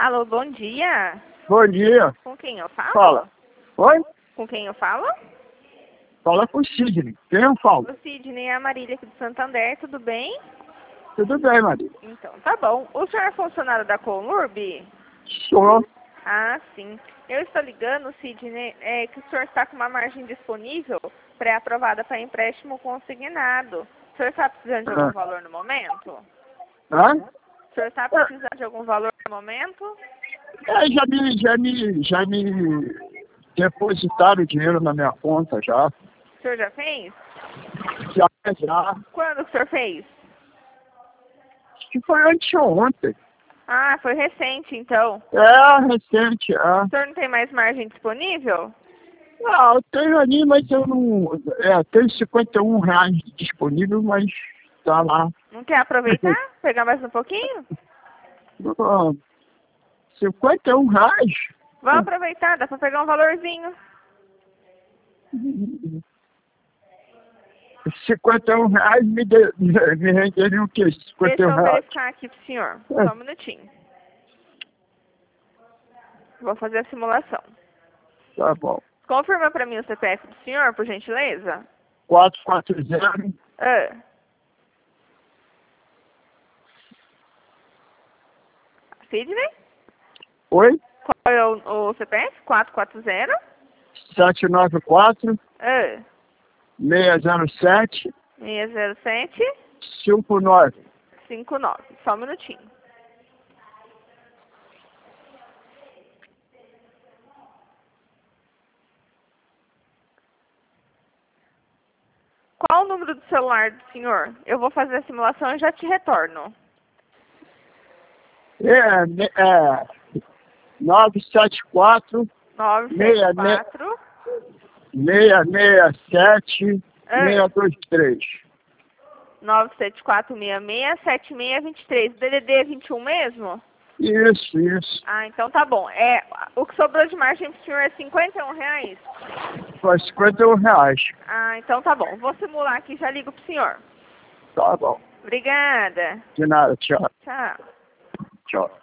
Alô, bom dia. Bom dia. Com quem eu falo? Fala. Oi? Com quem eu falo? Fala com o Sidney. Quem eu falo? O Sidney é a Marília aqui do Santander, tudo bem? Tudo bem, Maria. Então, tá bom. O senhor é funcionário da Conurb? Sou. Ah, sim. Eu estou ligando, Sidney, que o senhor está com uma margem disponível pré-aprovada para empréstimo consignado. O senhor está precisando de algum valor no momento? Hã? O senhor está precisando de algum valor no momento? Já me depositaram dinheiro na minha conta já. O senhor já fez? Já. Quando que o senhor fez? Acho que foi anteontem. Ah, foi recente, então. É, recente, é. O senhor não tem mais margem disponível? Ah, eu tenho ali, mas eu não... tenho R$ 51 disponível, mas tá lá. Não quer aproveitar? Pegar mais um pouquinho? R$ 51? Vamos aproveitar, dá pra pegar um valorzinho. R$ 51 me renderiam o quê? Deixa eu R$ 51. verificar aqui pro senhor. Só um minutinho. Vou fazer a simulação. Tá bom. Confirma pra mim o CPF do senhor, por gentileza. 440. Ah. Sidney? Oi? Qual é o CPF? 440? 794 Ah. 607 607 59. 59. Só um minutinho. Qual o número do celular do senhor? Eu vou fazer a simulação e já te retorno. 974 974 667 623. 974667623. DDD 21 mesmo? Isso. Ah, então tá bom. O que sobrou de margem pro senhor é R$ 51? Foi R$ 51. Ah, então tá bom. Vou simular aqui e já ligo pro senhor. Tá bom. Obrigada. De nada, tchau. Tchau. Tchau.